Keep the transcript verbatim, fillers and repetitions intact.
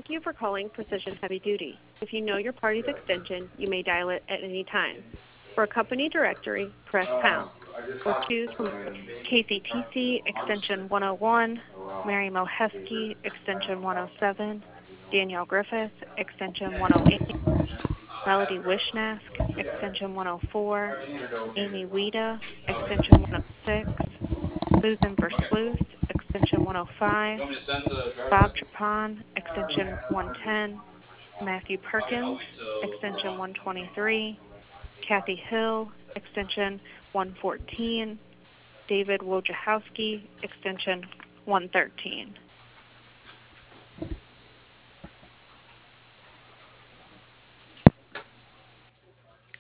Thank you for calling Precision Heavy Duty. If you know your party's extension, you may dial it at any time. For a company directory, press pound, or choose from K C T C extension one oh one, Mary Mohesky extension one oh seven, Danielle Griffith extension one oh eight, Melody Wishnask extension one oh four, Amy Wida extension one oh six, Susan Versluis extension one oh five, Bob Trapon extension one ten, Matthew Perkins extension one twenty-three, Kathy Hill extension one fourteen, David Wojciechowski extension one thirteen.